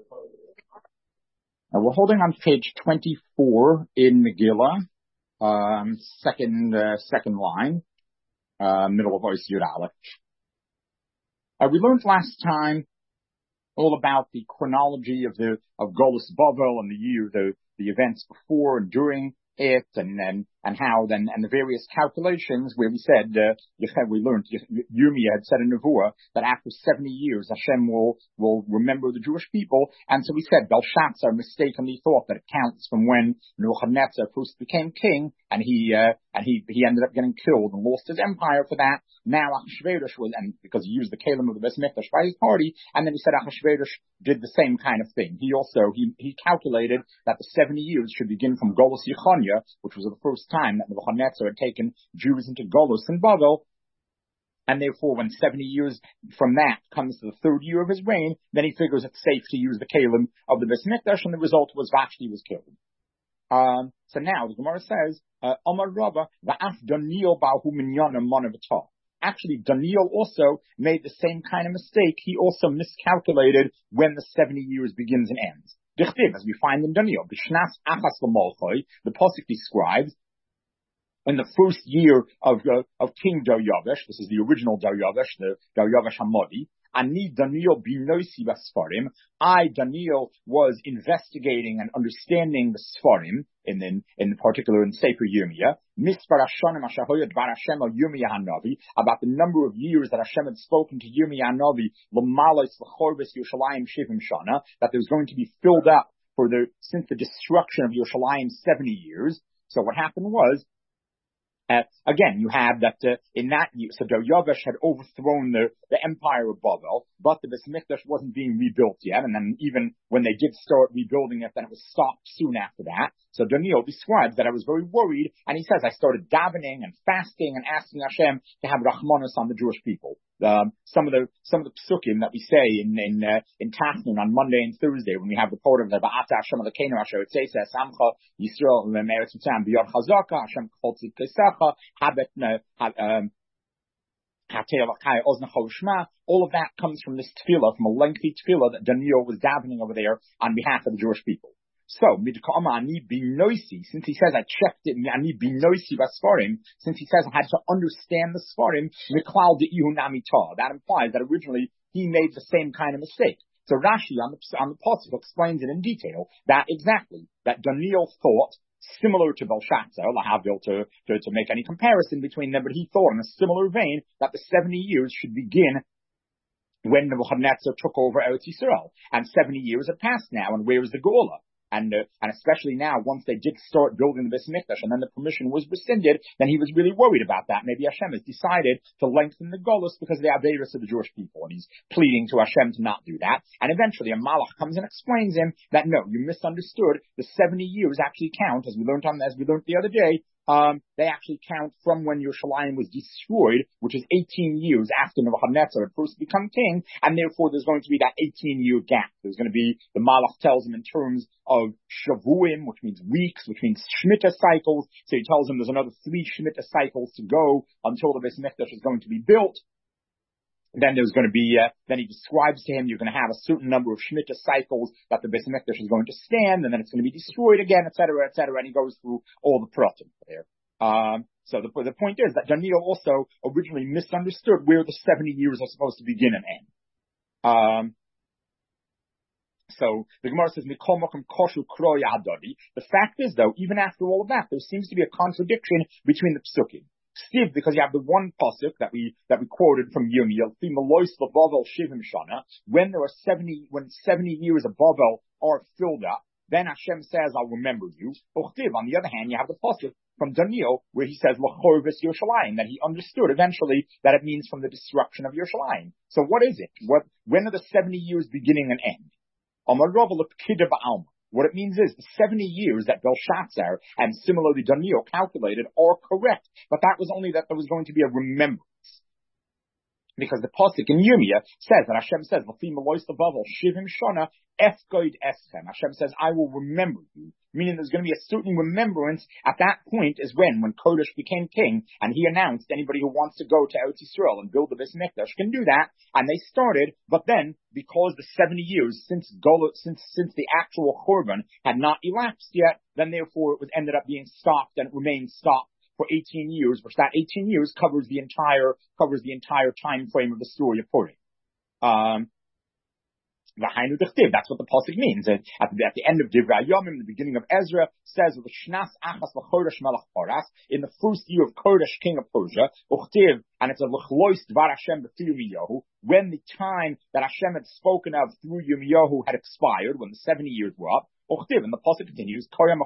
We're holding on page 24 in Megillah, second line, middle of Ois Yud Aleph. We learned last time all about the chronology of Golus Bavel and the events before and during it, and how then, and the various calculations where we said, we learned, Yirmiyah had said in Nevuah that after 70 years Hashem will remember the Jewish people, and so we said Belshazzar mistakenly thought that it counts from when Nebuchadnezzar first became king, and he ended up getting killed and lost his empire for that. Now Achashverosh and because he used the Kalim of the Beis Mikdash by his party, and then he said Achashverosh did the same kind of thing. He also, he calculated that the 70 years should begin from Golus Yechoniah, which was the first time that Nebuchadnezzar had taken Jews into Golus and Bavel, and therefore when 70 years from that comes to the third year of his reign, then he figures it's safe to use the Kalim of the Beis Mikdash, and the result was Vashti was killed. So now the Gemara says, Amar Rava, va'af Daniel ba'hu minyana monavatah. Actually, Daniel also made the same kind of mistake. He also miscalculated when the 70 years begins and ends. Dichtiv, as we find in Daniel, B'shnas achas l'molchoi, the pasuk describes, in the first year of King Daryavesh, this is the original Daryavesh, the Daryavesh Hamadi, Ani Daniel binoisi basfarim. I, Daniel, was investigating and understanding the Sfarim, in particular in Sefer Yirmiyah, Mispar Hashanim Ashahoyad Bar Hashem al Yirmiyah Hanavi, about the number of years that Hashem had spoken to Yirmiyah Hanavi, L'malos l'chorves Yerushalayim Shivim Shana, that there was going to be filled up since the destruction of Yerushalayim 70 years. So what happened was, again, you have that in that year, so Daryavesh had overthrown the empire of Bavel, but the Beis Mikdash wasn't being rebuilt yet, and then even when they did start rebuilding it, then it was stopped soon after that. So Daniel describes that I was very worried, and he says I started davening and fasting and asking Hashem to have Rahmanos on the Jewish people. Some of the psukim that we say in Tachnun on Monday and Thursday when we have the part of the Ba'ata Hashem Elokeinu Asher Tzeitzeh Samcha Yisrael Me'eretz Mitzrayim B'Yod Chazaka Hashem Kol Tzidkesecha Habet all of that comes from this tefillah, from a lengthy tefillah that Daniel was davening over there on behalf of the Jewish people. So, since he says I checked it, since he says I had to understand the Sfarim, that implies that originally he made the same kind of mistake. So Rashi on the pasuk explains it in detail, that Daniel thought, similar to Belshazzar, Lahavdil, to make any comparison between them, but he thought in a similar vein that the 70 years should begin when Nebuchadnezzar took over Eretz Yisrael, and 70 years have passed now, and where is the Geula? And especially now, once they did start building the Beis Mikdash, and then the permission was rescinded, then he was really worried about that. Maybe Hashem has decided to lengthen the Golus because of the Aveirus of the Jewish people, and he's pleading to Hashem to not do that. And eventually a Malach comes and explains him that no, you misunderstood. The 70 years actually count, as we learned the other day. They actually count from when Yerushalayim was destroyed, which is 18 years after Nebuchadnezzar had first become king, and therefore there's going to be that 18-year gap. There's going to be, the Malach tells him in terms of Shavuim, which means weeks, which means Shemitah cycles. So he tells him there's another 3 Shemitah cycles to go until the Beis Mikdash is going to be built. Then there's going to be, then he describes to him, you're going to have a certain number of Shemitah cycles that the Beis Mikdash is going to stand, and then it's going to be destroyed again, etc., and he goes through all the pratim there. So the point is that Daniel also originally misunderstood where the 70 years are supposed to begin and end. So the Gemara says, the fact is, though, even after all of that, there seems to be a contradiction between the psukim. Steve, because you have the one pasuk that we quoted from Yirmiyah, when 70 years of Bavel are filled up, then Hashem says, I'll remember you. On the other hand, you have the pasuk from Daniel where he says, L'chorves Yerushalayim, that he understood eventually that it means from the destruction of Yerushalayim. So what is it? When are the 70 years beginning and end? What it means is the 70 years that Belshazzar and similarly Daniel calculated are correct, but that was only that there was going to be a remembrance. Because the pasuk in Yirmiyah says that Hashem says, Efgoid eschem. Hashem says, I will remember you. Meaning there's going to be a certain remembrance at that point is when Kodesh became king and he announced anybody who wants to go to Eretz Yisrael and build the Beis Mikdash can do that. And they started, but then because the 70 years since the actual Churban had not elapsed yet, then therefore it was ended up being stopped and it remained stopped for 18 years, which that 18 years covers the entire time frame of the story of Purim. That's what the pasuk means. At the end of Divrei Yomim, the beginning of Ezra, says in the first year of Kodesh, king of Persia, and it's a l'chlois dvar Hashem b'through Yirmiyahu, when the time that Hashem had spoken of through Yirmiyahu had expired, when the 70 years were up. And the pasuk continues,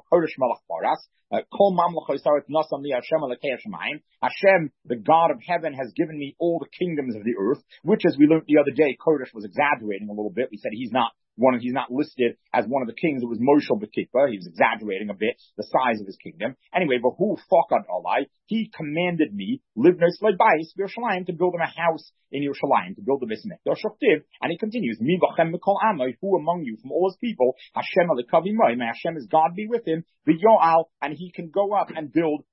Hashem, the God of heaven, has given me all the kingdoms of the earth, which, as we learned the other day, Kodesh was exaggerating a little bit. We said he's not listed as one of the kings. It was Moshe B'Kippur. He was exaggerating a bit the size of his kingdom. Anyway, Vahu Fakad Alai, he commanded me, Livnos Leibais, Yerushalayim, to build him a house in Yerushalayim, to build the Beis Mikdash. And he continues, Mi Vachem Mikol Amai, who among you from all his people, Hashem Alikavimai, may Hashem his God be with him, V'yo'al, and he can go up and build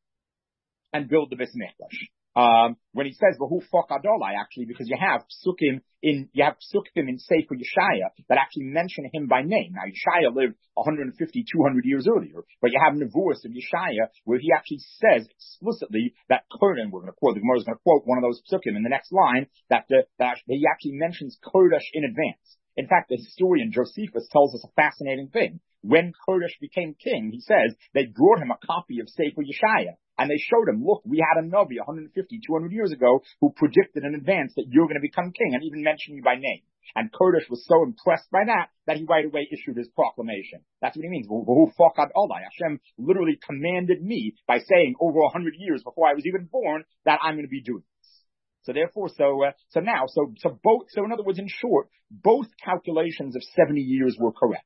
the Beis Mikdash. When he says Vahu Fakadolai, actually, because you have psukim in Sefer Yeshaya that actually mention him by name. Now, Yeshaya lived 150, 200 years earlier, but you have Nevuos of Yeshaya where he actually says explicitly that Kodesh, the Gemara is going to quote one of those psukim in the next line, that he actually mentions Kodesh in advance. In fact, the historian Josephus tells us a fascinating thing. When Kodesh became king, he says, they brought him a copy of Sefer Yeshaya. And they showed him, look, we had a Navi 150, 200 years ago who predicted in advance that you're going to become king and even mentioned you by name. And Kodesh was so impressed by that he right away issued his proclamation. That's what he means. Hashem literally commanded me by saying over 100 years before I was even born that I'm going to be doing this. So therefore, in other words, in short, both calculations of 70 years were correct.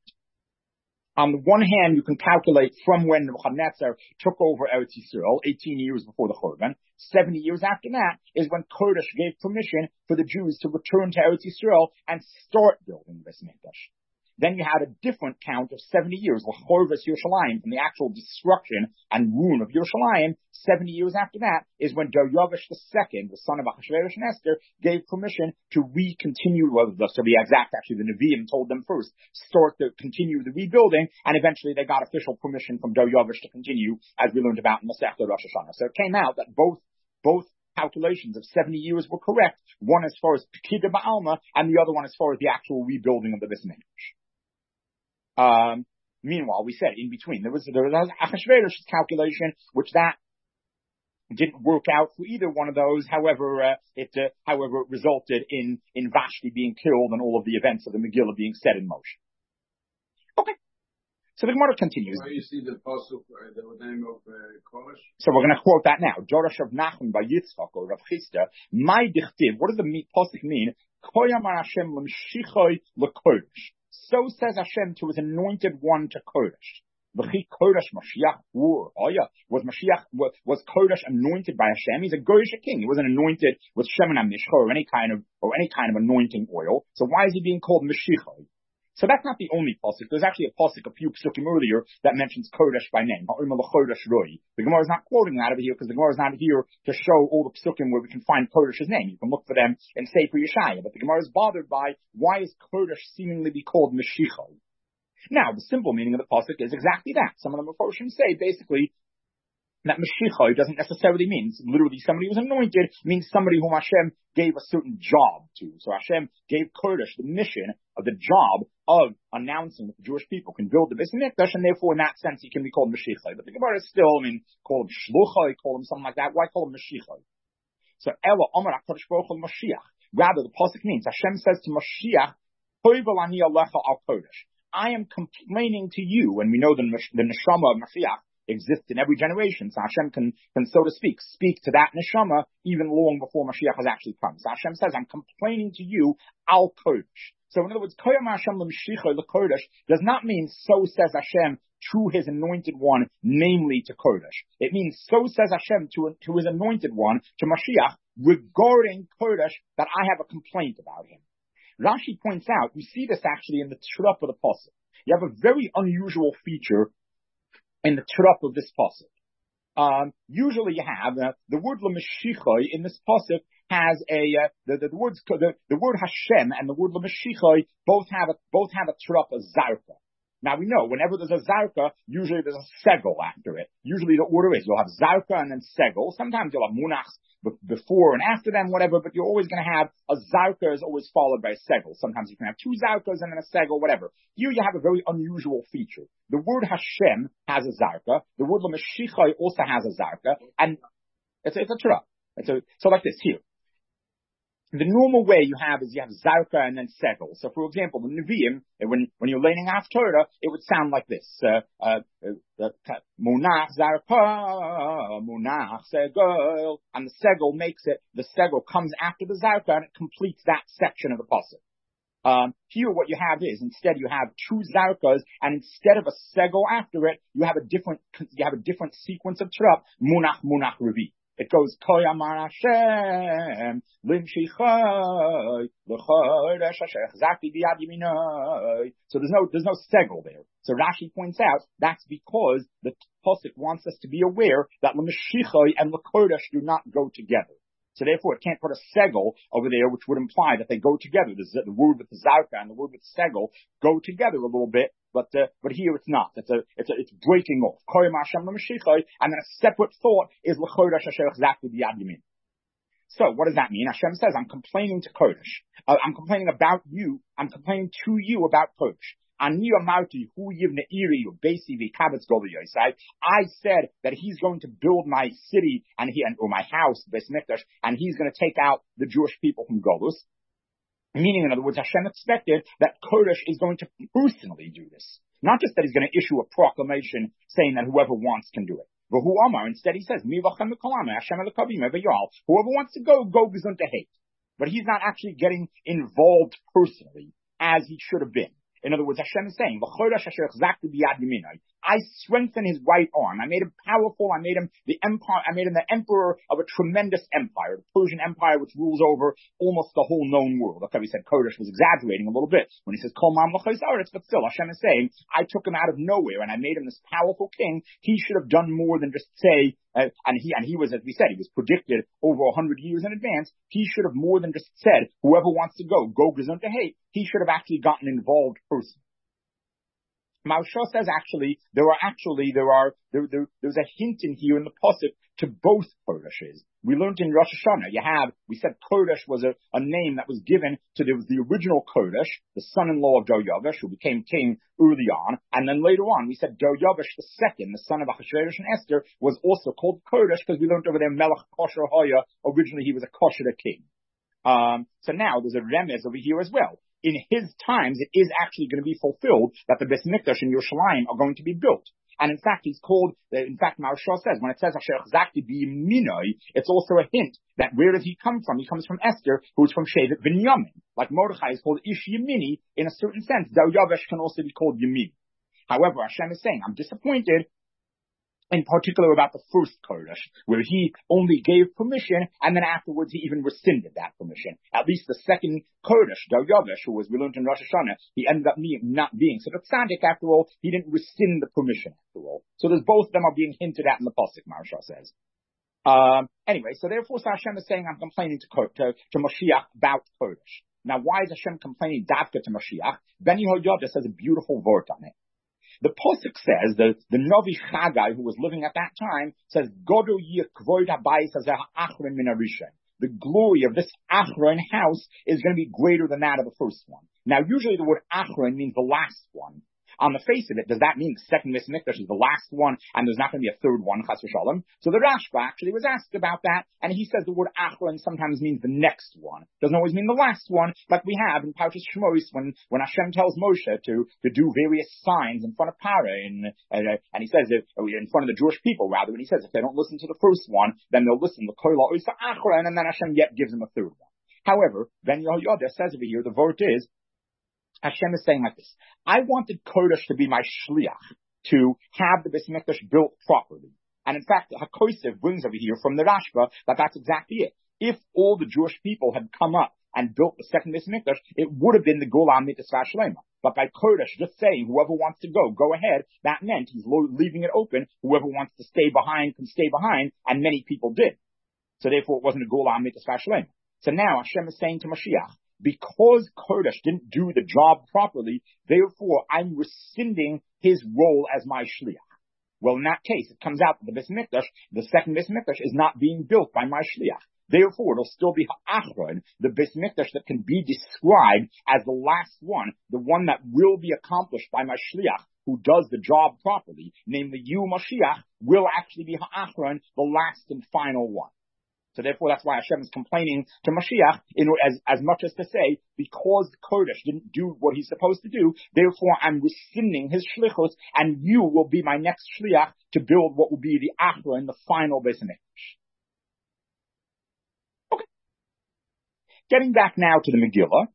On the one hand, you can calculate from when Nebuchadnezzar took over Eretz Yisrael, 18 years before the Churban. 70 years after that is when Kodesh gave permission for the Jews to return to Eretz Yisrael and start building the Beis Mikdash. Then you had a different count of 70 years, L'chorvas Yerushalayim, from the actual destruction and ruin of Yerushalayim. 70 years after that is when Daryavish II, the son of Achashverosh and Esther, gave permission to continue, to be exact, actually the Nevi'im told them first, continue the rebuilding, and eventually they got official permission from Daryavish to continue, as we learned about in Masechta Rosh Hashanah. So it came out that both calculations of 70 years were correct, one as far as Pekida Ba'alma, and the other one as far as the actual rebuilding of the Beis Mikdash. Meanwhile, we said in between there was Achashverosh's calculation, which that didn't work out for either one of those. However, it resulted in Vashti being killed and all of the events of the Megillah being set in motion. Okay. So the Gemara continues. Where you see the pasuk, the name of Kodesh? So we're going to quote that now. Jorash of Nachum by Yitzchak or Rav Chisda. My dichtiv. What does the pasuk mean? Koyamar Hashem l'mshichoi l'kodesh. So says Hashem to his anointed one to Kodesh. V'chi Kodesh Mashiach. Was Kodesh anointed by Hashem? He's a Goyish king. He wasn't anointed with Shemen HaMishcha or any kind of anointing oil. So why is he being called Mashiach? So that's not the only pasuk. There's actually a pasuk a few psukim earlier that mentions Kodesh by name. The Gemara is not quoting that over here because the Gemara is not here to show all the psukim where we can find Kodesh's name. You can look for them in Sefer Yeshaya. But the Gemara is bothered by why is Kodesh seemingly be called Mashiach? Now, the simple meaning of the pasuk is exactly that. Some of the Mefarshim say basically that Mashiach doesn't necessarily mean literally somebody who's anointed, means somebody whom Hashem gave a certain job to. So Hashem gave Kodesh the mission of the job of announcing that the Jewish people can build the Beis Mikdash, and therefore in that sense he can be called Mashiach. But the Gemara is still, call him Shluchai, call him something like that. Why call him Mashiach? So Ela Omer HaKadosh Baruch Hu Mashiach. Rather, the pasuk means Hashem says to Mashiach, Hoivel ani alecha al Kodesh. I am complaining to you, and we know the neshama of Mashiach exists in every generation. So Hashem can, so to speak to that neshama even long before Mashiach has actually come. So Hashem says, I'm complaining to you, al Kodesh. So in other words, Koyam Hashem l'mshicha l'Kodesh does not mean so says Hashem to his anointed one, namely to Kodesh. It means so says Hashem to his anointed one, to Mashiach, regarding Kodesh, that I have a complaint about him. Rashi points out, you see this actually in the Trup of the Pasuk. You have a very unusual feature in the Trup of this Pasuk. Usually you have the word L'Mashichai in this Pasuk has the word Hashem and the word L'Mashichai both have a Trup, a Zarka. Now we know whenever there's a Zarka, usually there's a Segel after it. Usually the order is you'll have Zarka and then Segel. Sometimes you'll have Munachs before and after them, whatever, but you're always going to have a Zarka is always followed by a Segel. Sometimes you can have two Zarkas and then a Segel, whatever. Here you have a very unusual feature. The word Hashem has a Zarka. The word L'Mashichai also has a Zarka. And it's a Torah. So like this here. The normal way you have is you have Zarka and then Segel. So for example, the Nevi'im, when you're learning Haftorah, it would sound like this. Munach Zarka, Munach Segel. And the Segel the Segel comes after the Zarka and it completes that section of the Pasuk. Here what you have is, instead you have two Zarkas, and instead of a Segel after it, you have a different sequence of Trup, Munach Revi. It goes Koyamar Hashem Limshichai L'chodesh Asher Chazakti B'yad Yaminai. So there's no Segel there. So Rashi points out that's because the Pasuk wants us to be aware that L'Mashichai and L'chodesh do not go together. So therefore, it can't put a Segel over there, which would imply that they go together. The word with the Zarka and the word with Segel go together a little bit, but here it's not. It's breaking off. And then a separate thought is L'chodesh Asher Chazakti B'yad Yamin. So what does that mean? Hashem says, I'm complaining to Kodesh. I'm complaining about you. I'm complaining to you about Kodesh. I said that he's going to build my city or my house, Beis Mikdash, and he's going to take out the Jewish people from Golus. Meaning, in other words, Hashem expected that Kodesh is going to personally do this. Not just that he's going to issue a proclamation saying that whoever wants can do it. But instead he says, whoever wants to go gesundheit. But he's not actually getting involved personally as he should have been. In other words, Hashem is saying, I strengthen his right arm. I made him powerful. I made him the emperor of a tremendous empire, the Persian Empire, which rules over almost the whole known world. Okay, we said Kodesh was exaggerating a little bit when he says, but still, Hashem is saying, I took him out of nowhere and I made him this powerful king. He should have done more than just say, and he was, as we said, he was predicted over 100 years in advance. He should have more than just said, whoever wants to go gesundheit. He should have actually gotten involved personally. Maharsha says there's a hint in here in the Pasuk to both Kodeshes. We learned in Rosh Hashanah, we said Kodesh was a name that was given there was the original Kodesh, the son-in-law of Daryavish, who became king early on, and then later on we said Daryavish II, the son of Achashverosh and Esther, was also called Kodesh because we learned over there Melech Kosher Haya, originally he was a kosher king. So now there's a remez over here as well. In his times, it is actually going to be fulfilled that the Beis Mikdash and Yerushalayim are going to be built. And in fact, Maharsha says, when it says Asher Chazakti B'Yaminai, it's also a hint that where does he come from? He comes from Esther, who's from Shevet Binyamin. Like Mordechai is called Ish Yemini, in a certain sense, Daryavish can also be called Yamin. However, Hashem is saying, I'm disappointed in particular about the first Kodesh, where he only gave permission, and then afterwards he even rescinded that permission. At least the second Kodesh, Daryavish, who was we learned in Rosh Hashanah, he ended up not being such a tzaddik after all. He didn't rescind the permission after all. So there's both of them are being hinted at in the Pasuk, Maharsha says. Anyway, so therefore Hashem is saying, I'm complaining to Mashiach about Kodesh. Now, why is Hashem complaining davka to Mashiach? Ben Yehoyada says a beautiful word on it. The Pasuk says, the Novi Chagai, who was living at that time, says, Godo yikvoid habayis hazeh ha'achron min harishain. The glory of this Achron house is going to be greater than that of the first one. Now, usually the word Achron means the last one. On the face of it, does that mean the second Beis Mikdash is the last one and there's not going to be a third one, Chas v'shalom? So the Rashba actually was asked about that, and he says the word Achron sometimes means the next one. Doesn't always mean the last one, like we have in Parshas Shmos when Hashem tells Moshe to do various signs in front of Paro, and he says in front of the Jewish people rather, and he says if they don't listen to the first one, then they'll listen to Kola Oisa Achron, and then Hashem yet gives them a third one. However, Ben Yehoyada says over here, the word is, Hashem is saying like this, I wanted Kodesh to be my shliach, to have the Beis Mikdash built properly. And in fact, HaKosev brings over here from the Rashba that that's exactly it. If all the Jewish people had come up and built the second Beis Hamikdash, it would have been the Gula Mitzvah Shlema. But by Kodesh just saying, whoever wants to go ahead, that meant he's leaving it open. Whoever wants to stay behind can stay behind, and many people did. So therefore it wasn't a Gula Mitzvah Shlema. So now Hashem is saying to Mashiach, because Kodesh didn't do the job properly, therefore I'm rescinding his role as my Shliach. Well, in that case, it comes out that the Beis Hamikdash, the second Beis Hamikdash, is not being built by my Shliach. Therefore, it'll still be Ha'achron, the Beis Hamikdash that can be described as the last one, the one that will be accomplished by my Shliach, who does the job properly, namely you, Mashiach, will actually be Ha'achron, the last and final one. So therefore, that's why Hashem is complaining to Mashiach, as much as to say, because Kodesh didn't do what he's supposed to do, therefore I'm rescinding his shlichus, and you will be my next shliach to build what will be the Achron, the final Beis Hamikdash. Okay. Getting back now to the Megillah,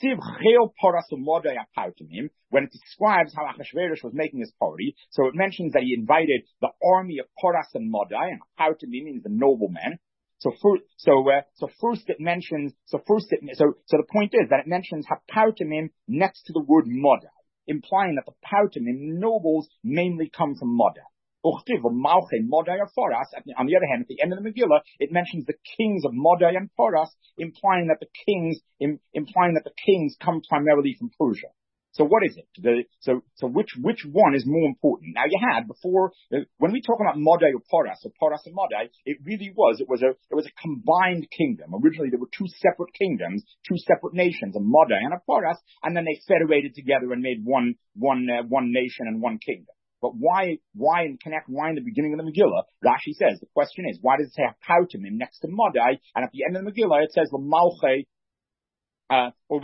when it describes how Achashverosh was making his party, so it mentions that he invited the army of Paras and Modai, and Pautimim means the noblemen. So first it mentions, so the point is that it mentions Hapautimim next to the word Modai, implying that the Pautimim nobles mainly come from Modai. On the other hand, at the end of the Megillah, it mentions the kings of Modai and Paras, implying that the kings come primarily from Persia. So what is it? So which one is more important? Now you had before, when we talk about Modai or Paras and Modai, it was a combined kingdom. Originally there were two separate kingdoms, two separate nations, a Modai and a Paras, and then they federated together and made one nation and one kingdom. But why in the beginning of the Megillah, Rashi says, the question is, why does it say Pautimim next to Modai, and at the end of the Megillah it says L'malchei, so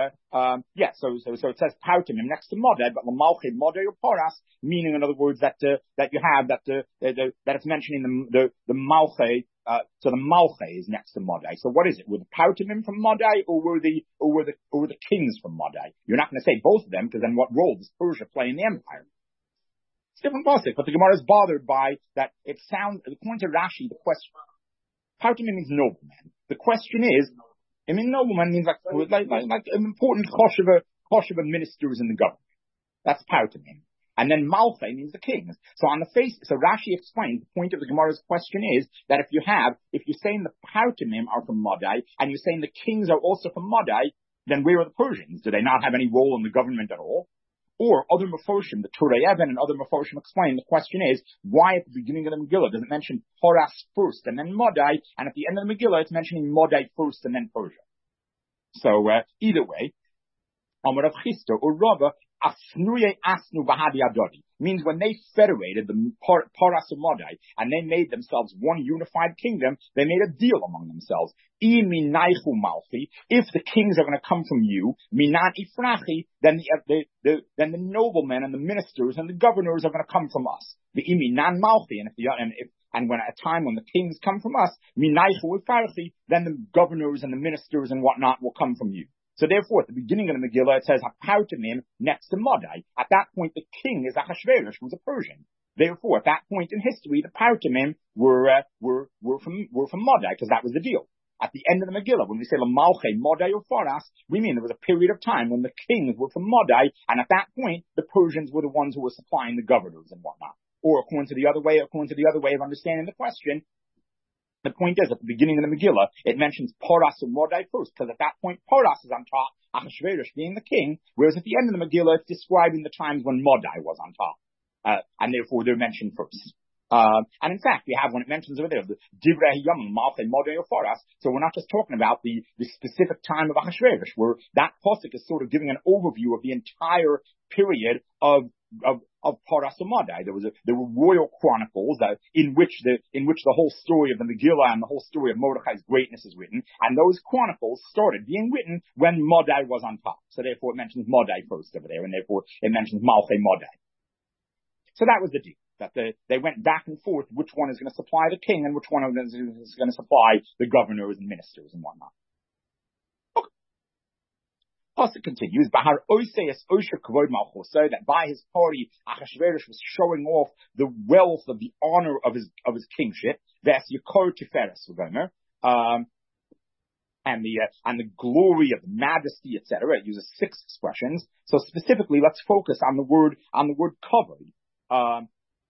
it says Pautimim next to Modai, but L'malchei Modai or Paras, meaning in other words that you have that it's mentioning the Malchei, so the Malchei is next to Modai. So what is it? Were the Pautimim from Modai, or were the kings from Modai? You're not going to say both of them, because then what role does Persia play in the empire? It's different pasuk, but the Gemara is bothered by that. It sounds, according to Rashi, the question, Pautimim means nobleman. The question is, I mean, nobleman means like important Koshev ministers in the government. That's Pautimim. And then Malchei means the kings. So so Rashi explains the point of the Gemara's question is that if you're saying the Pautimim are from Modai, and you're saying the kings are also from Modai, then where are the Persians? Do they not have any role in the government at all? Or other Meforshim, the Turei Even and other Meforshim explain, the question is, why at the beginning of the Megillah does it mention Paras first and then Modai, and at the end of the Megillah it's mentioning Modai first and then Persia? So, either way, Amar Rav Chisda or Rava, Asnuye Asnu Bahadi Adodi, means when they federated the Paras and Modai, and they made themselves one unified kingdom, they made a deal among themselves. If the kings are going to come from you, Minan Ifrachi, then the noblemen and the ministers and the governors are going to come from us. The Iminan Malchi, and when at a time when the kings come from us, Minaichu Ifrachi, then the governors and the ministers and whatnot will come from you. So therefore, at the beginning of the Megillah, it says Hapautimim next to Modai. At that point, the king is Achashverosh, who was a Persian. Therefore, at that point in history, the Pautimim were from Modai, because that was the deal. At the end of the Megillah, when we say L'malchei Modai or Paras, we mean there was a period of time when the kings were from Modai, and at that point, the Persians were the ones who were supplying the governors and whatnot. Or according to the other way of understanding the question, the point is, at the beginning of the Megillah, it mentions Paras and Modai first, because at that point, Paras is on top, Achashverosh being the king, whereas at the end of the Megillah, it's describing the times when Modai was on top, and therefore they're mentioned first. And in fact, we have, when it mentions over there, the Divrei Yom, Malchei Modai or Paras, so we're not just talking about the specific time of Achashverosh, where that pasuk is sort of giving an overview of the entire period of Paras and Modai. There were royal chronicles in which the whole story of the Megillah and the whole story of Mordechai's greatness is written, and those chronicles started being written when Modai was on top. So therefore it mentions Modai first over there, and therefore it mentions Malchei Modai. So that was the deal. That they went back and forth, which one is going to supply the king and which one is going to supply the governors and ministers and whatnot. Okay. Pasuk continues, Bahar Oseas Osher Kavod Malchusa, that by his party, Achashverosh was showing off the wealth of the honor of his kingship. Ves Yekor Tiferes V'Gomer. and the glory of the majesty, etc. It uses 6 expressions. So specifically, let's focus on the word covered.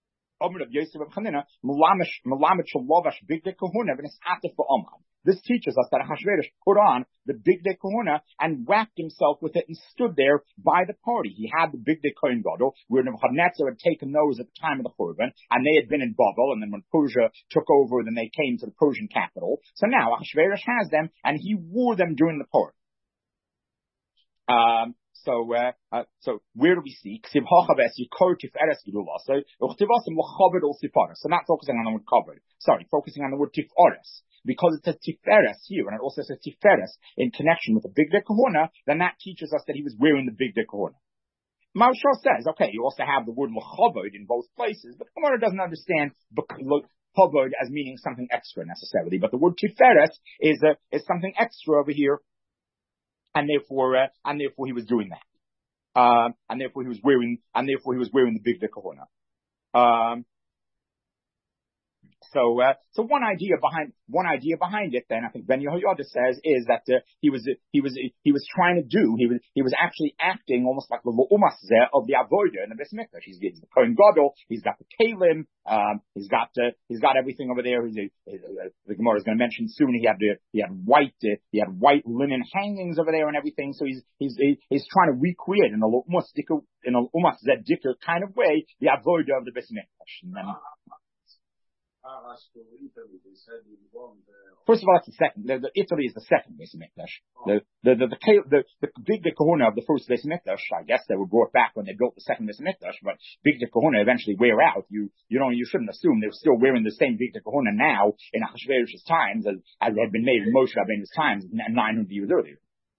This teaches us that Ahasuerus put on the Bigdei Kahuna and wrapped himself with it and stood there by the party. He had the Bigdei Kohen Gadol, where Nebuchadnezzar had taken those at the time of the Churban, and they had been in Babel, and then when Persia took over, then they came to the Persian capital. So now Ahasuerus has them, and he wore them during the party. So where do we see? So not focusing on the word covered. Sorry, focusing on the word tiferes. Because it says tiferes here, and it also says tiferes in connection with the Bigdei Kahuna, then that teaches us that he was wearing the Bigdei Kahuna. Maharshal says, okay, you also have the word l'chavod in both places, but the Gemara doesn't understand l'chavod as meaning something extra necessarily. But the word tiferes is something extra over here. And therefore he was doing that. And therefore he was wearing the Bigdei Kahuna. So one idea behind it, then I think Ben Yehoyada says is that he was actually acting almost like the Lu'umas of the Avodah in the Beis Mikdash. He's the Kohen Gadol, he's got the Kalim, he's got everything over there. The Gemara is going to mention soon. He had white linen hangings over there and everything. So he's trying to recreate in a Lu'umas Zedikah kind of way the Avodah of the Beis Mikdash. And then, first of all, that's the second. The Italy is the second Beis Mikdash. The Bigdei Kahuna of the first Beis Mikdash, I guess they were brought back when they built the second Beis Mikdash, but Bigdei Kahuna eventually wear out. You shouldn't assume they're still wearing the same Bigdei Kahuna now in Ahasuerus' times as they had been made in Moshe Rabbeinu's times 900 years earlier.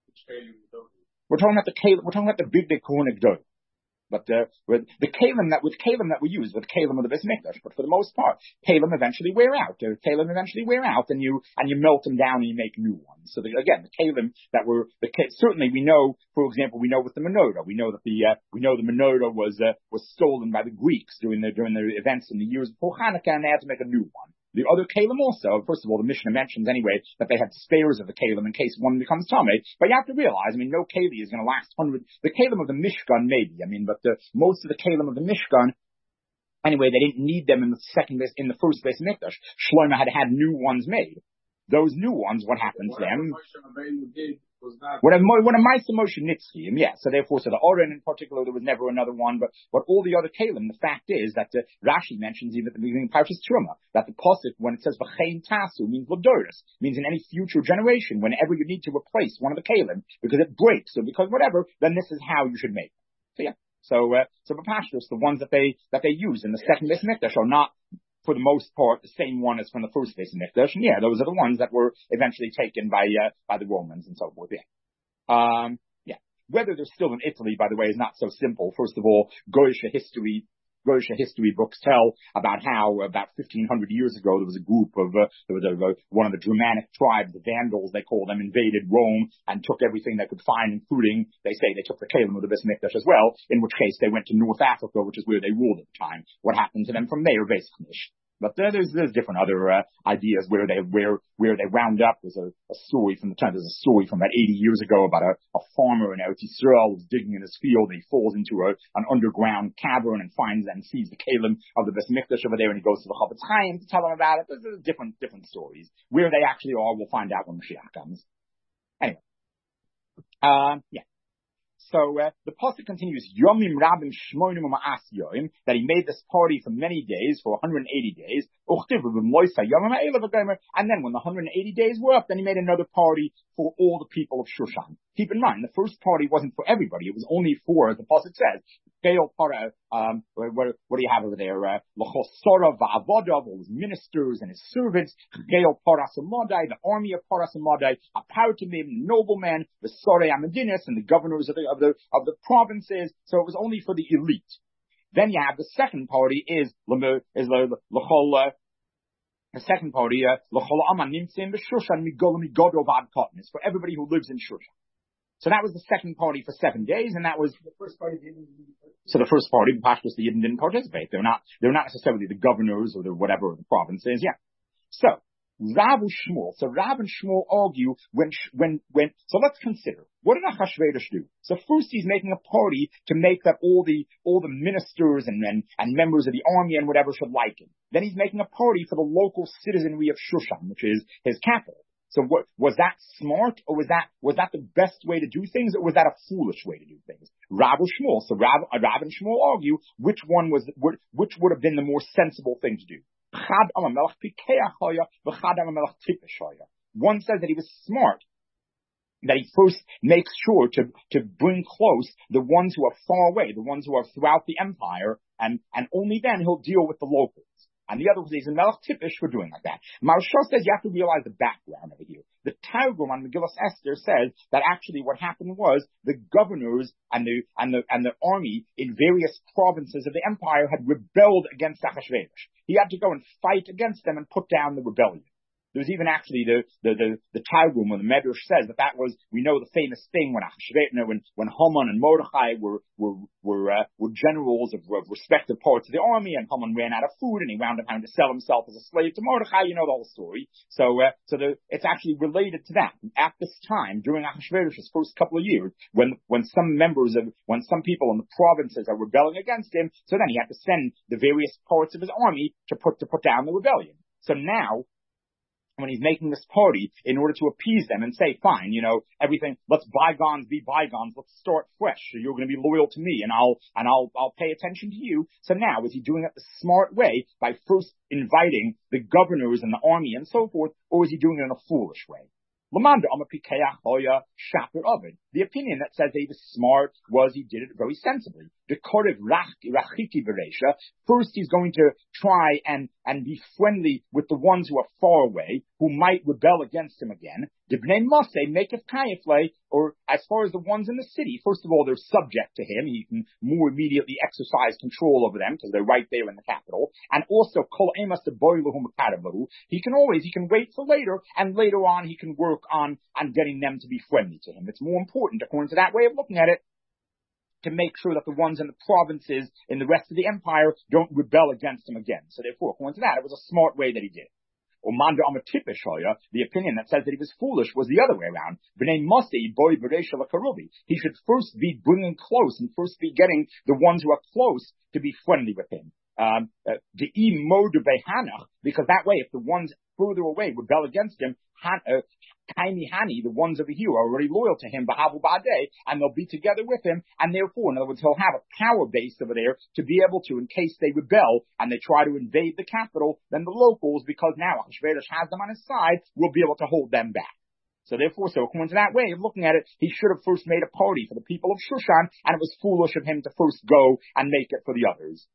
We're talking about the Bigdei Kahuna Gdol. But with kalim that we use, with kalim of the Beis Mikdash, but for the most part, kalim eventually wear out. And you melt them down and you make new ones. So again, the kalim that were certainly we know, for example, we know with the menorah, we know that the menorah was stolen by the Greeks during the events in the years before Hanukkah, and they had to make a new one. The other kalim also, first of all, the Mishnah mentions anyway that they had spares of the kalim in case one becomes tamei. But you have to realize, no keli is going to last hundreds. The kalim of the Mishkan maybe, but most of the kalim of the Mishkan, anyway, they didn't need them in the first Beis Mikdash. Shlomo had new ones made. Those new ones, what happened to them? What a Ma'aser Moshe Nitzchim, yeah. So therefore, the Oren in particular, there was never another one, but all the other kalim, the fact is that Rashi mentions even at the beginning of Parshas Truma that the pasuk, when it says v'chein tasu, means l'doros, means in any future generation, whenever you need to replace one of the kalim because it breaks or because whatever, then this is how you should make it. So yeah. So B'Pashtus, the ones that they use in the second Beis Mikdash are not, for the most part, the same one as from the first Beis Mikdash. And yeah, those are the ones that were eventually taken by the Romans and so forth. Yeah. Whether they're still in Italy, by the way, is not so simple. First of all, Goyish history books tell about how about 1500 years ago there was a group of one of the Germanic tribes, the Vandals they call them, invaded Rome and took everything they could find, including, they say, they took the kalim of the Beis Mikdash as well, in which case they went to North Africa, which is where they ruled at the time. What happened to them from there, basically? But there's different other ideas where they wound up. There's a story from about 80 years ago about a farmer in Eretz Yisrael who's digging in his field, and he falls into an underground cavern and finds and sees the kalim of the Beis Mikdash over there, and he goes to the Chofetz Chaim to tell him about it. There's different stories. Where they actually are, we'll find out when Mashiach comes. Anyway, yeah. So the pasuk continues, Yomim Rabim Shmoinim Ma'as Yom, that he made this party for many days, for 180 days. And then when the 180 days were up, then he made another party for all the people of Shushan. Keep in mind, the first party wasn't for everybody. It was only for, as the pasuk says, what do you have over there? L'chosora va'avodav, all his ministers and his servants. Geil Parasamadai, the army of Parasamadai, Apautimim, noblemen, the Sorei Amadinis, and the governors of the provinces. So it was only for the elite. Then you have the second party is the second party, is for everybody who lives in Shushan. So that was the second party for 7 days, and that was the first party. So the first party, Pashtus, the Yidden didn't participate. They're not necessarily the governors or the whatever of the provinces. Yeah. So Rav Shmuel. So Rav and Shmuel argue so let's consider, what did Achashverosh do? So first he's making a party to make that all the ministers and members of the army and whatever should like him. Then he's making a party for the local citizenry of Shushan, which is his capital. So what, was that smart, or was that the best way to do things, or was that a foolish way to do things? Rav or Shmuel. So Rav and Shmuel argue which would have been the more sensible thing to do. One says that he was smart, that he first makes sure to bring close the ones who are far away, the ones who are throughout the empire, and only then he'll deal with the locals. And the other was he's a Melech Tipish for doing like that. Maharsha says you have to realize the background of it here. The Targum on Megillas Esther says that actually what happened was the governors and the army in various provinces of the empire had rebelled against Achashverosh. He had to go and fight against them and put down the rebellion. There's even actually the Targum when the Medrash says that was, we know the famous thing when Haman and Mordechai were generals of respective parts of the army, and Haman ran out of food and he wound up having to sell himself as a slave to Mordechai. You know the whole story. So it's actually related to that. At this time, during Achashverosh's first couple of years, when some people in the provinces are rebelling against him, so then he had to send the various parts of his army to put down the rebellion. So now, when he's making this party, in order to appease them and say, fine, everything, let's bygones be bygones, let's start fresh. So you're going to be loyal to me, and I'll pay attention to you. So now, is he doing it the smart way by first inviting the governors and the army and so forth, or is he doing it in a foolish way? The opinion that says that he was smart was he did it very sensibly. First he's going to try and be friendly with the ones who are far away, who might rebel against him again. Or as far as the ones in the city, first of all, they're subject to him. He can more immediately exercise control over them because they're right there in the capital. And also, he can wait for later, and later on he can work on getting them to be friendly to him. It's more important, according to that way of looking at it, to make sure that the ones in the provinces in the rest of the empire don't rebel against him again. So therefore, according to that, it was a smart way that he did it. The opinion that says that he was foolish was the other way around. He should first be bringing close and first be getting the ones who are close to be friendly with him. Because that way, if the ones further away rebel against him, the ones over here are already loyal to him, and they'll be together with him, and therefore, in other words, he'll have a power base over there to be able to, in case they rebel and they try to invade the capital, then the locals, because now Achashverosh has them on his side, will be able to hold them back. So therefore, according to that way of looking at it, he should have first made a party for the people of Shushan, and it was foolish of him to first go and make it for the others.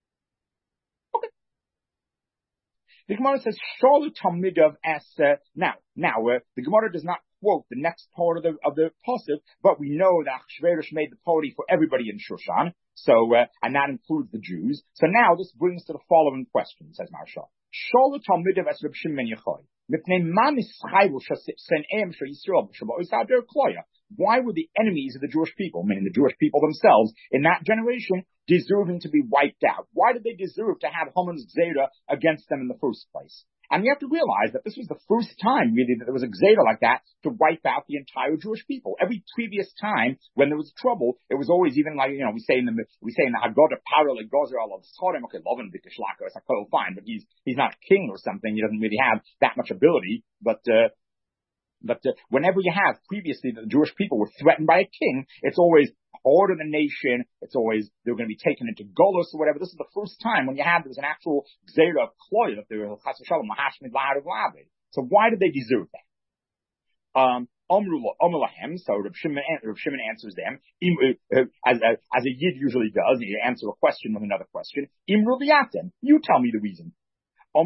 The Gemara says, "Surely Talmidav as now the Gemara does not quote the next part of the pasuk, but we know that Achashverosh made the party for everybody in Shushan, so and that includes the Jews. So now this brings to the following question," says Maharsha. "Surely Talmidav as Reb Shimon Yochai, mipnei ma mischayvu sheneim sheYisrael b'shabois kloya." Why were the enemies of the Jewish people, meaning the Jewish people themselves, in that generation, deserving to be wiped out? Why did they deserve to have Haman's Gzeira against them in the first place? And you have to realize that this was the first time, really, that there was a Gzeira like that to wipe out the entire Jewish people. Every previous time when there was trouble, it was always even like, we say in the Haggadah, Parale Gozer al Sodom, okay, Lovin Bikishlaka, it's like, oh, fine, but he's not a king or something. He doesn't really have that much ability, but whenever you have previously the Jewish people were threatened by a king, it's always part of the nation. It's always they're going to be taken into Golos or whatever. This is the first time when there was an actual Gzeira of Kloya, that they were Chas v'Shalom Mahashmid Lahad of Lavid. So why did they deserve that? Amrulahem. So Reb Shimon answers them as a Yid usually does. He answers a question with another question. Imruliatem. You tell me the reason. So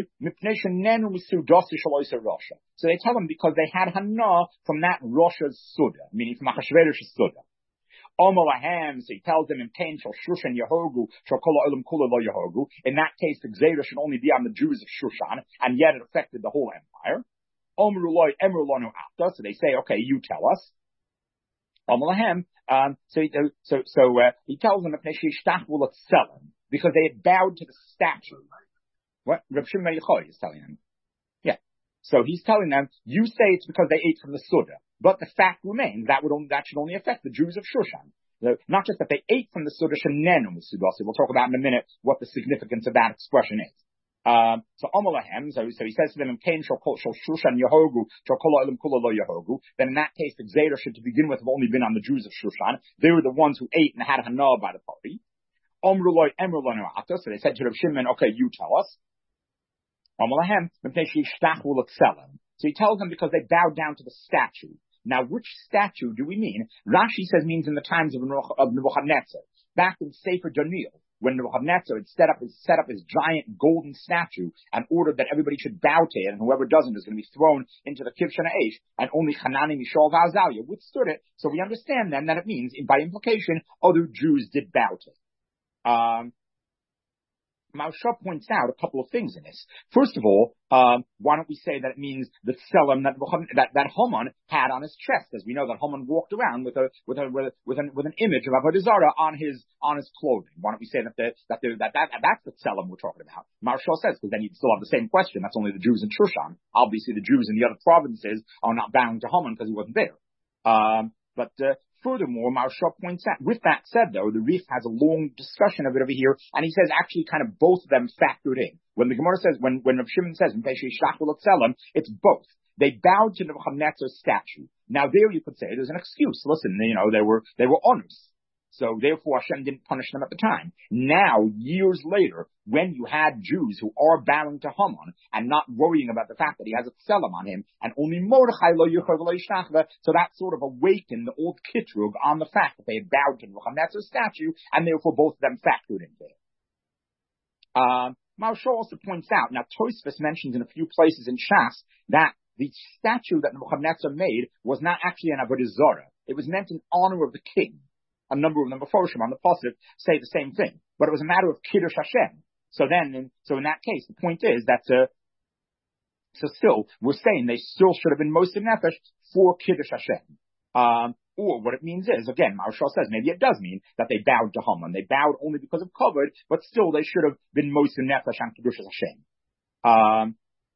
they tell him because they had Hana from that Rosh's Suda, meaning from Achashverosh's Suda. So he tells them in pain, in that case, the Gzeira should only be on the Jews of Shushan, and yet it affected the whole empire. So they say, okay, you tell us. So he tells them because they had bowed to the statue. What? Reb Shimon Yochai is telling him. Yeah. So he's telling them, you say it's because they ate from the Suda, but the fact remains that should only affect the Jews of Shushan. Not just that they ate from the Suda, Shenenu Misudasi. We'll talk about in a minute what the significance of that expression is. So Amalahem, so he says to them, Shushan Yehogu, Yehogu. Then in that case, the Gzera should to begin with have only been on the Jews of Shushan. They were the ones who ate and had Hana by the party. So they said to Rav Shimon, okay, you tell us. Amalahem, so he tells them because they bowed down to the statue. Now, which statue do we mean? Rashi says means in the times of Nebuchadnezzar. Back in Sefer Daniel, when Nebuchadnezzar had set up his giant golden statue and ordered that everybody should bow to it, and whoever doesn't is going to be thrown into the Kivshan Aish, and only Hanani, Mishael, Vazaliah withstood it. So we understand then that it means, by implication, other Jews did bow to it. Maharsha points out a couple of things in this. First of all, why don't we say that it means the tselem that Haman had on his chest, as we know that Haman walked around with an image of Avodah Zarah on his clothing. Why don't we say that's the tselem we're talking about? Maharsha says, because then you still have the same question. That's only the Jews in Shushan. Obviously, the Jews in the other provinces are not bound to Haman because he wasn't there. Furthermore, Maharsha points out, with that said though, the Rif has a long discussion of it over here, and he says actually kind of both of them factored in. When the Gemara says, when Rav Shimon says, it's both. They bowed to Nebuchadnezzar's statue. Now there you could say there's an excuse. Listen, they were honest. So therefore Hashem didn't punish them at the time. Now, years later, when you had Jews who are bowing to Haman and not worrying about the fact that he has a tselem on him, and only Mordechai lo yuchav lo yishnachva, so that sort of awakened the old kitrug on the fact that they had bowed to Nebuchadnezzar's statue, and therefore both of them factored into it. Maharsha also points out, now Tosfos mentions in a few places in Shas that the statue that Nebuchadnezzar made was not actually an Avodah Zarah. It was meant in honor of the king. A number of them before on the Pasuk say the same thing, but it was a matter of Kiddush Hashem. So in that case, the point is that, so still, we're saying they still should have been Mosid Nefesh for Kiddush Hashem. Or what it means is, again, Maharsha says, maybe it does mean that they bowed to Haman. They bowed only because of covered, but still they should have been Mosid Nefesh and Kiddush Hashem.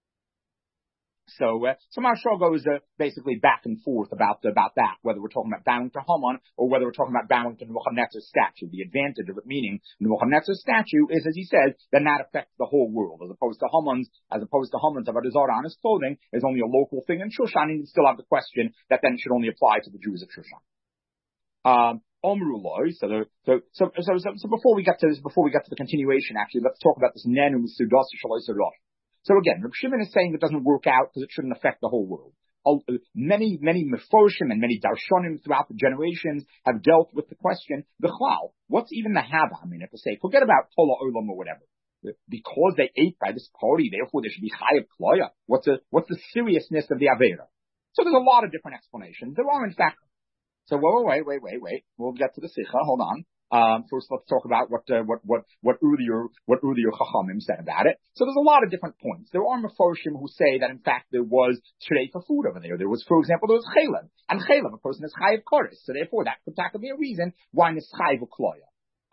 So Maharsha goes basically back and forth about that, whether we're talking about bowing to Haman or whether we're talking about bowing to Nebuchadnezzar's statue. The advantage of it meaning Nebuchadnezzar's statue is, as he says, that affects the whole world, as opposed to Haman's Avodah Zarah on his clothing is only a local thing in Shushan, and you still have the question that then should only apply to the Jews of Shushan. Omruloi. So before we get to the continuation, actually, let's talk about this Nenu Misudasi Shaloi Sadosh. So again, Rav Shimon is saying it doesn't work out because it shouldn't affect the whole world. Many Meforshim and many Darshonim throughout the generations have dealt with the question, B'chlal, what's even the Hava? I mean, if to say, forget about Tola Olam or whatever. Because they ate by this party, therefore there should be Chayav Kloya. What's the seriousness of the Avera? So there's a lot of different explanations. There are in fact. So wait. We'll get to the Sikha. Hold on. First, let's talk about what earlier Chachamim said about it. So there's a lot of different points. There are Meforshim who say that in fact there was Shrei for food over there. There was, for example, there was Chaylev. And Chaylev, a person is Chayav Koris. So therefore that could be a reason why it's Chayav Kloya.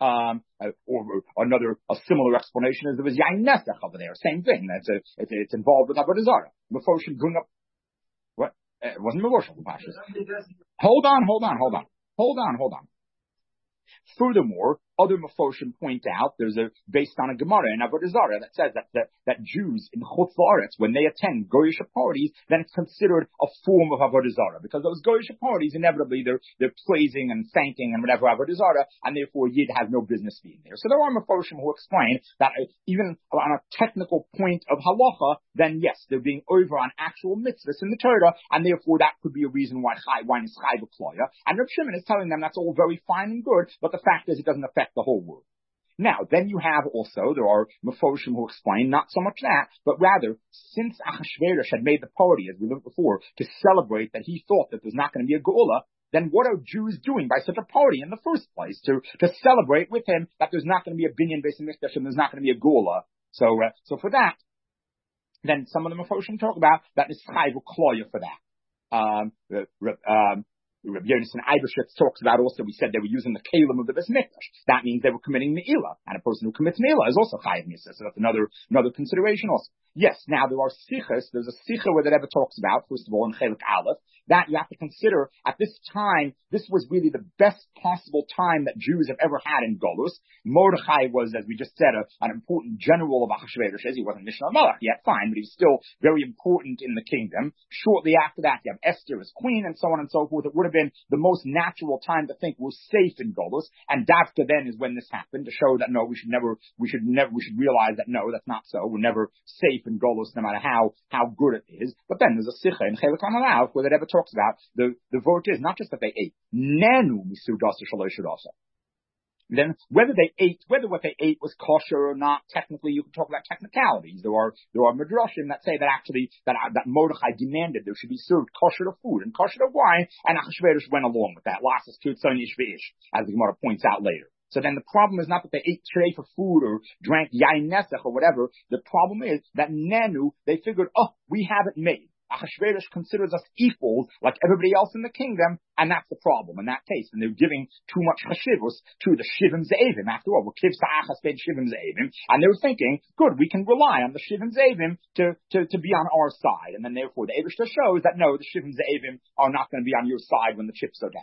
A similar explanation is there was Yain Nesach over there. Same thing. It's involved with Avodah Zarah. Meforshim bring up, what? It wasn't Meforshim, Pashas. Hold on. Furthermore, other Meforshim point out based on a Gemara in Avodah Zarah that says that Jews in Chutz La'aretz, when they attend Goyish parties, then it's considered a form of Avodah Zarah, because those Goyish parties inevitably they're praising and thanking and whatever Avodah Zarah, and therefore Yid has no business being there. So there are Meforshim who explain that even on a technical point of halacha, then yes, they're being over on actual mitzvahs in the Torah, and therefore that could be a reason why it's Chayv Kloya. And Rav Shimon is telling them that's all very fine and good, but the fact is it doesn't affect the whole world. Now, then you have also, there are Meforshim who explain not so much that, but rather, since Achashverosh had made the party, as we looked before, to celebrate that he thought that there's not going to be a Geula, then what are Jews doing by such a party in the first place? To celebrate with him that there's not going to be a Binyan Beis HaMikdash and there's not going to be a Geula. So for that, then some of the Meforshim talk about that is Chayv Kloya for that. Rabbi Yonasan Eibeshitz talks about also, we said they were using the kalim of the Beis Mikdash. That means they were committing me'ilah, and a person who commits me'ilah is also chayav misa. So that's another consideration also. Yes, now there are sichas. There's a sicha where the Rebbe talks about, first of all, in Chelik Aleph, that you have to consider at this time, this was really the best possible time that Jews have ever had in Golus. Mordechai was, as we just said, an important general of Achashverosh. He wasn't Mishnah Malach yet, fine, but he's still very important in the kingdom. Shortly after that, you have Esther as queen and so on and so forth. It would have been the most natural time to think we're safe in Golus. And Davka then is when this happened, to show that no, we should realize that no, that's not so. We're never safe in Golus, no matter how good it is. But then there's a sicha in Chelik Alav where the Rebbe talks about the vote is not just that they ate. Nenu misudasa shaloshudasa. Then whether what they ate was kosher or not, technically you can talk about technicalities. There are midrashim that say that actually that Mordechai demanded there should be served kosher to food and kosher to wine, and Achashverosh went along with that. Lasas kutzon ish v'ish, as the Gemara points out later. So then the problem is not that they ate trei for food or drank yain nesach or whatever. The problem is that nenu, they figured, we have it made. Achashverosh considers us equals like everybody else in the kingdom, and that's the problem in that case. And they're giving too much chashivus to the shivim ze'evim. After all, we're kivs ta'achas ben shivim ze'evim, and they were thinking, good, we can rely on the shivim ze'evim to be on our side. And then therefore the Eibishter shows that no, the shivim ze'evim are not going to be on your side when the chips are down.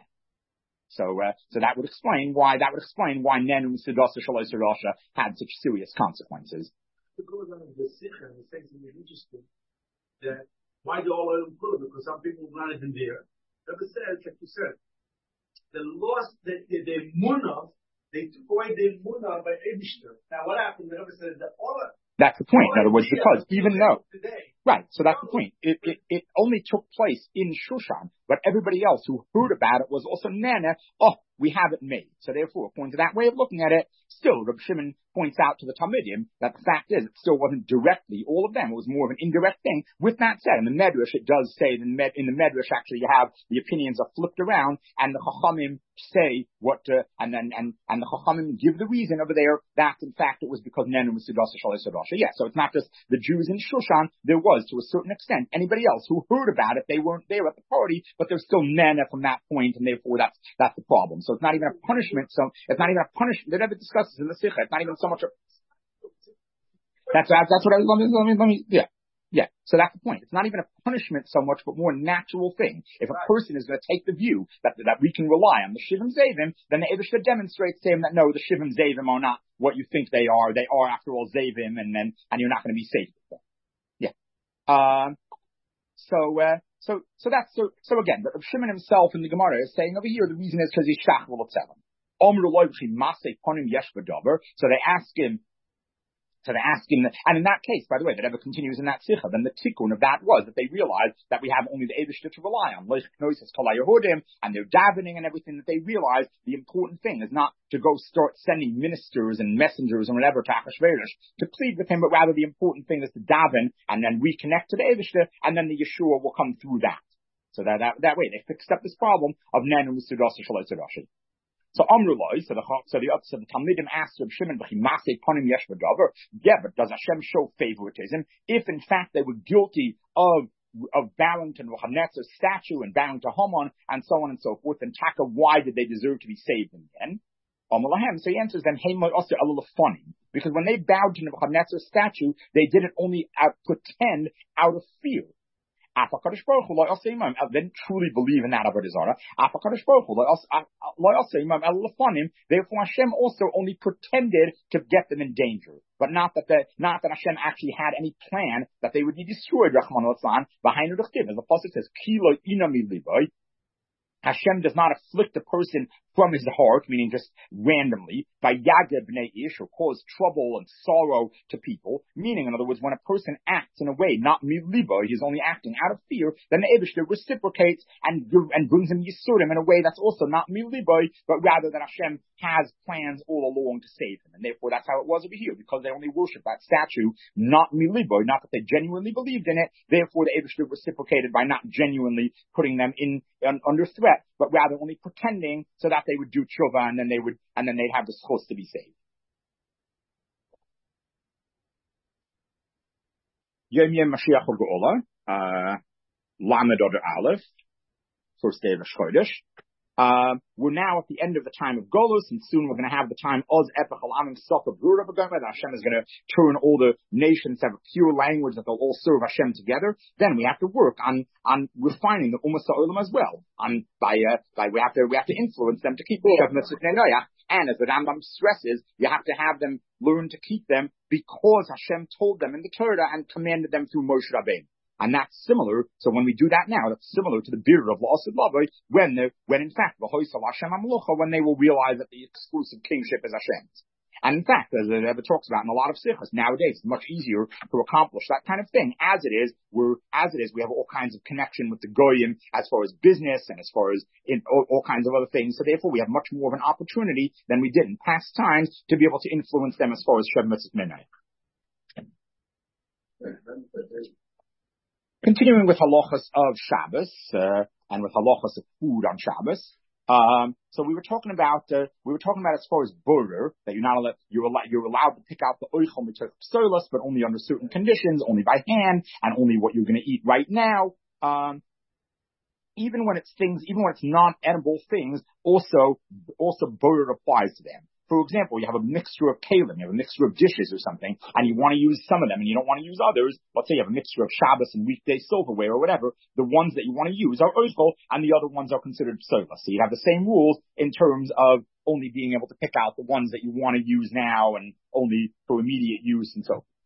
So that would explain why Nenu Misidasa Shalosh Rasha had such serious consequences. Because of the Sikha, it says something interesting that why do all of them put it? Because some people were not even there. Rebbe says, like you said, they lost their munah, they took away their munah by Eibishter. Now what happened? The Rebbe says that that's the point. In other words, because even though, right, so that's the point. It only took place in Shushan, but everybody else who heard about it was also nana. We have it made. So therefore, according to that way of looking at it, still, Reb Shimon points out to the Talmidim that the fact is, it still wasn't directly all of them. It was more of an indirect thing. With that said, in the Medrash, it does say, in the Medrash, actually, you have the opinions are flipped around, and the Chachamim say and the Chachamim give the reason over there that, in fact, it was because Nenu Mesudasa Shalei Sadasha. Yeah, so it's not just the Jews in Shushan. There was, to a certain extent, anybody else who heard about it, they weren't there at the party, but there's still Nena from that point, and therefore that's the problem. So it's not even a punishment. So it's not even a punishment. They never discuss this in the Sikha. It's not even so much. That's what I let me. Yeah. So that's the point. It's not even a punishment so much, but more a natural thing. If a person is going to take the view that we can rely on the Shivim Zevim, then the Eibishter demonstrates to him that no, the Shivim Zevim are not what you think they are. They are, after all, Zevim, and you're not going to be safe with them. Yeah. So again, but Shimon himself in the Gemara is saying over here the reason is because he's shachval etzelim. So they ask him, and in that case, by the way, that ever continues in that sikha, then the tikkun of that was that they realized that we have only the Eibishter to rely on. And they're davening and everything, that they realized the important thing is not to go start sending ministers and messengers and whatever to Achashverosh to plead with him, but rather the important thing is to daven and then reconnect to the Eibishter, and then the Yeshua will come through that. So that way they fixed up this problem of Nenu Misudasa Shalei Rashi. So Amrullah, so the Talmidim asked Reb Shimon, yeah, but does Hashem show favoritism if in fact they were guilty of bowing to Nebuchadnezzar's statue and bowing to Haman and so on and so forth? And Taka, why did they deserve to be saved in the end? So he answers them, because when they bowed to Nebuchadnezzar's statue, they did it only pretend out of fear. They didn't truly believe in that Avodah Zarah. Therefore, Hashem also only pretended to get them in danger, but not that Hashem actually had any plan that they would be destroyed. Rahman al-San, as the pasuk says, Kilo inami liboy. Hashem does not afflict a person from his heart, meaning just randomly, by yageh b'nei ish, or cause trouble and sorrow to people. Meaning, in other words, when a person acts in a way not milibo, he's only acting out of fear, then the Eibishter reciprocates and brings him yisurim in a way that's also not milibo, but rather that Hashem has plans all along to save him. And therefore, that's how it was over here, because they only worship that statue, not milibo, not that they genuinely believed in it. Therefore, the Eibishter reciprocated by not genuinely putting them under threat, but rather only pretending so that they would do tshuva, and then they'd have the schos to be saved. Yom Mashiach Geula, Lamed Oder Aleph. first day of Rosh Chodesh. We're now at the end of the time of Golus, and soon we're going to have the time Oz Epech Alamim Sofa Brura B'Gomer. Hashem is going to turn all the nations to have a pure language that they'll all serve Hashem together. Then we have to work on refining the Ummah Ha'olam as well. We have to influence them to keep Shev Mitzvot Noach. And as the Rambam stresses, you have to have them learn to keep them because Hashem told them in the Torah and commanded them through Moshe Rabbeinu. And that's similar. So when we do that now, that's similar to the birur of La'asud Lavoi, when in fact, when they will realize that the exclusive kingship is Hashem's. And in fact, as the Rebbe talks about in a lot of sichos, nowadays it's much easier to accomplish that kind of thing. As it is, we have all kinds of connection with the goyim as far as business and as far as in all kinds of other things. So therefore, we have much more of an opportunity than we did in past times to be able to influence them as far as Shev Mitzvot Minay. Continuing with halachas of Shabbos, and with halachas of food on Shabbos. So we were talking about as far as border, that you're allowed to pick out the oichel mitzvah psolos, but only under certain conditions, only by hand, and only what you're going to eat right now. Even when it's non-edible things, also border applies to them. For example, you have a mixture of kalim, you have a mixture of dishes or something, and you want to use some of them and you don't want to use others. Let's say you have a mixture of Shabbos and weekday silverware or whatever. The ones that you want to use are oichel, and the other ones are considered psolos. So you have the same rules in terms of only being able to pick out the ones that you want to use now and only for immediate use and so forth.